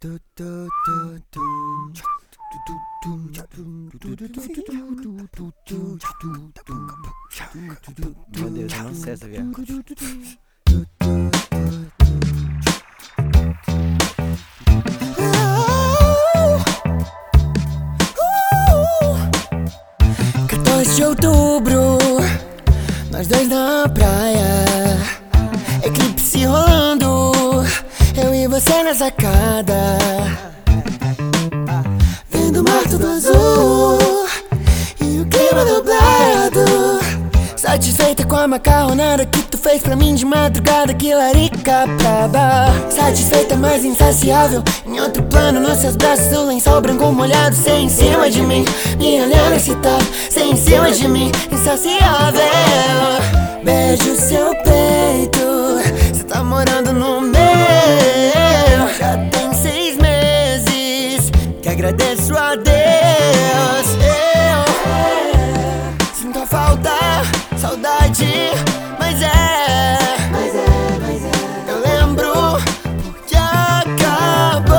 Meu Deus, eu não sei essa viagem. De outubro, nós dois na praia, eclipse rolando, eu e você na sacada, vendo o mar tudo azul e o clima nublado. Satisfeita com a macarronada que tu fez pra mim de madrugada, que larica braba. Satisfeita, mas insaciável, em outro plano, nos seus braços o lençol branco molhado, cê em cima de mim, me olhando excitado, cê em cima de mim, insaciável. Beijo seu peito, cê tá morando no meu. Já tem 6 meses que agradeço a Deus. Eu sinto a falta, saudade, mas eu lembro que acabou.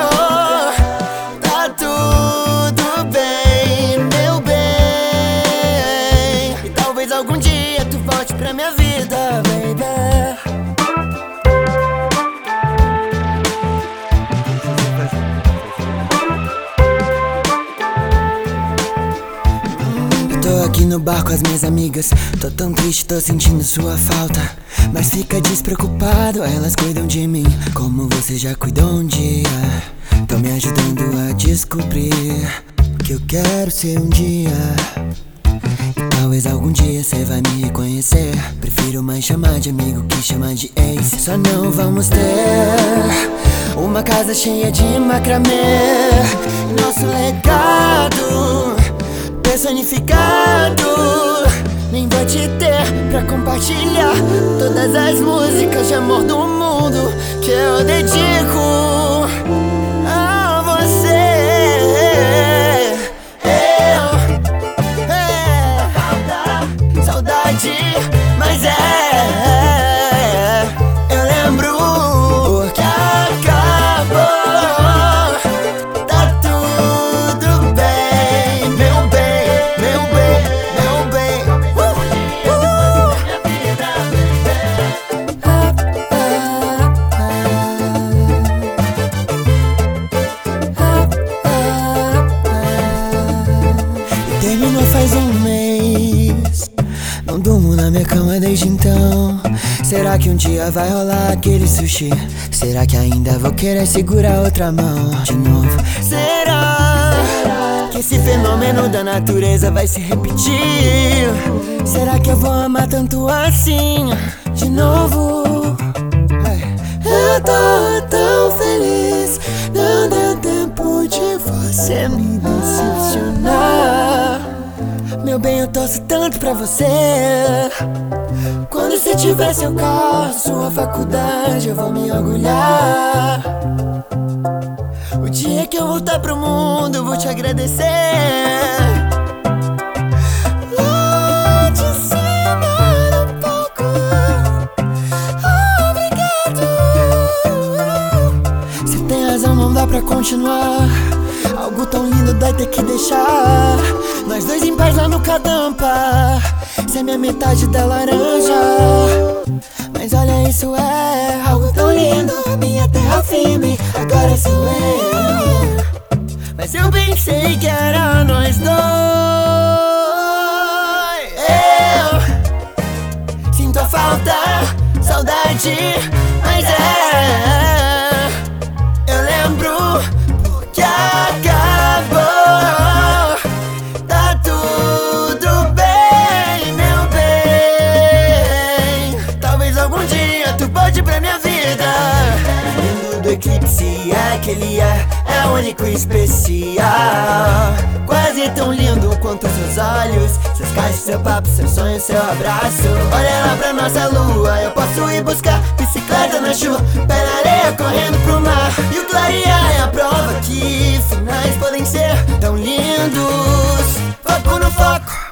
Tá tudo bem, meu bem, e talvez algum dia tu volte pra minha vida, baby. Tô aqui no bar com as minhas amigas, tô tão triste, tô sentindo sua falta. Mas fica despreocupado, elas cuidam de mim como você já cuidou um dia. Tão me ajudando a descobrir o que eu quero ser um dia. E talvez algum dia cê vai me reconhecer. Prefiro mais chamar de amigo que chamar de ex. Só não vamos ter uma casa cheia de macramê, nosso legado personificado. Nem vou te ter pra compartilhar todas as músicas de amor do mundo que eu dedico a você. Falta saudade, mas eu lembro que acabou. Tá tudo bem, meu bem, meu bem, meu bem. Terminou faz um mês, não durmo na minha cama desde então. Será que um dia vai rolar aquele sushi? Será que ainda vou querer segurar outra mão de novo? Será que esse fenômeno da natureza vai se repetir? Será que eu vou amar tanto assim de novo? Eu tô tão feliz, não deu tempo de você me decepcionar. Meu bem, eu torço tanto pra você. Quando você tiver seu carro, sua faculdade, eu vou me orgulhar. O dia que eu voltar pro mundo, eu vou te agradecer. Lá de cima no palco, obrigado. Você tem razão, não dá pra continuar. Algo tão lindo dói ter que deixar. Nós dois em paz lá no Cadampa, cê é minha metade da laranja. Mas olha, isso é algo tão lindo, minha terra firme, agora sou eu. Mas eu pensei que era nós dois. Eu sinto a falta, saudade, mas eu lembro que acabou. Tá tudo bem, meu bem, talvez algum dia tu volte pra minha vida. Lindo do eclipse, aquele é único e especial. Quase tão lindo quanto seus olhos, seus caixas, seu papo, seu sonho, seu abraço. Olha lá pra nossa lua, eu posso ir buscar bicicleta na chuva, pé na areia correndo pro mar. E o clarear é a prova que finais podem ser tão lindos. Foco no foco.